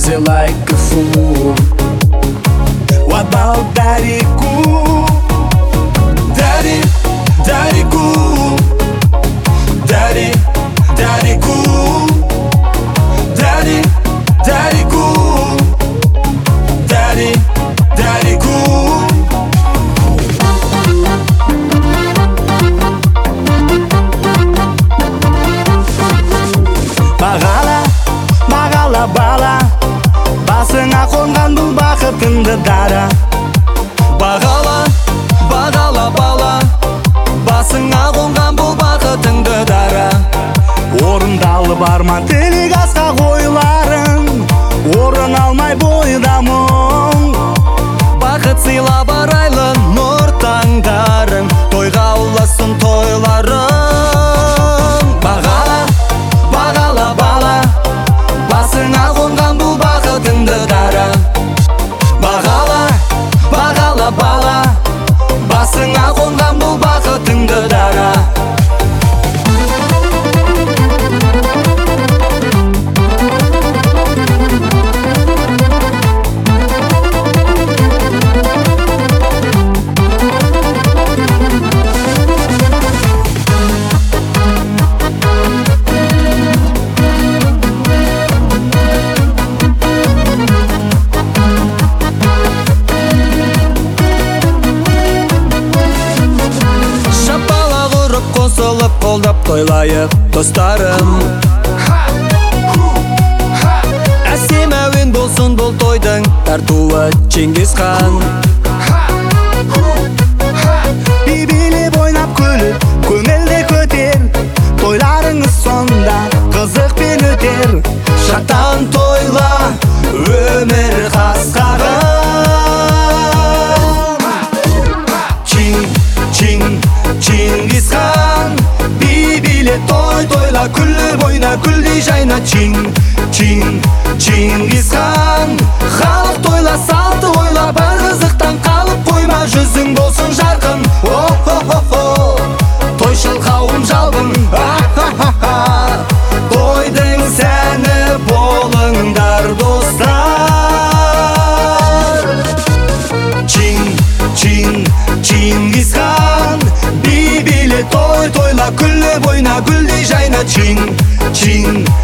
crazy like a fool. What about Daddy Cool? Daddy, Daddy Cool. Daddy, Daddy Cool. Daddy, Daddy Cool. Daddy, Daddy Cool. Бағала, бағала бала, басыңа қонған бұл бақытыңды дара. Бағала, бағала бала, басыңа қонған бұл бақытыңды дара. Орындалып арман тілек асқақ ойларың, орын алмай бойда мұң. Бақыт сыйлап арайлы нұр таңдарың, тойға ұласын тойларың. Бағала, бағала бала, басыңа қонған бұл бақытыңды дара. Бағала, бағала бала, басыңа қонған бұл бақытыңды дара. Қосылып қолдап тойлайық достарым. Әсем әуен болсын бұл тойдың тартуы Чингисхан. Би-билеп ойнап күліп көңілді көтер, тойларыңыз сонда қызықпен өтер. Шаттан тойла өмір қасқағым. Чингисхан, би-биле той тойла, күліп ойна, күлдей жайна. Чингисхан, халық тойла, салты ойла, бар қызықтан қалып қойма, жүзің болсын жарқын. О-хо-хо-хо, тойшыл қауым жалбың. Тойдың сәні болыңдар достар. Чингисхан, би-биле той тойла, күліп ойна, гүлдей жайна.